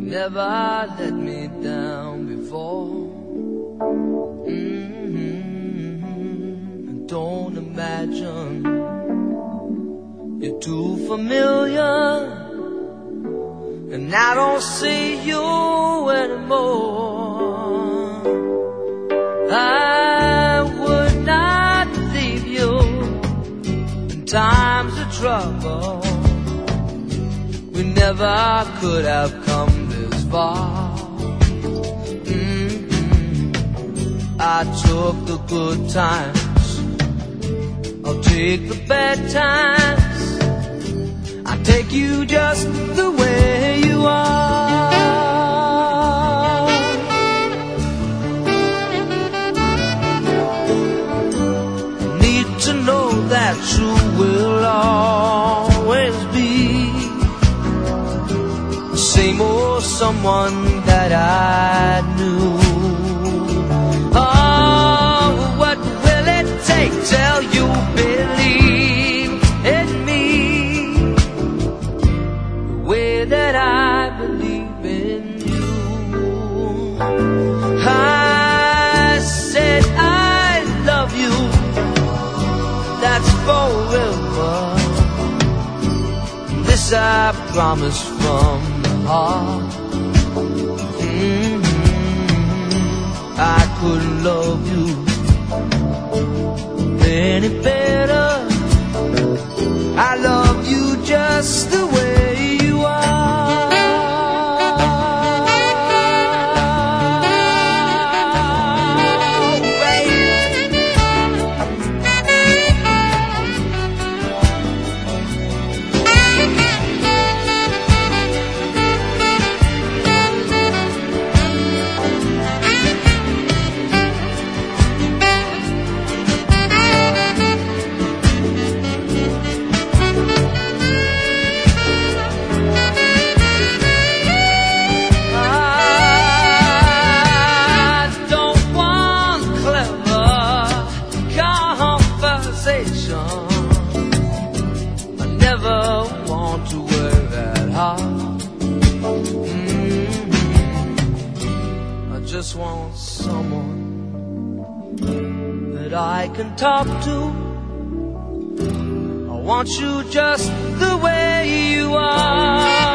never let me down before. Don't imagine you're too familiar, and I don't see you anymore. I would not leave you in times of trouble. We never could have come this far. I took the good times, I'll take the bad times. I take you just the way you are. Need to know that you will always be the same old someone that I knew. Oh, what will it take till you believe in me the way that I believe in you? I said I love you, that's forever. This I promise from the heart. I couldn't love you any better. I love you just the way you are. I just want someone that I can talk to. I want you just the way you are.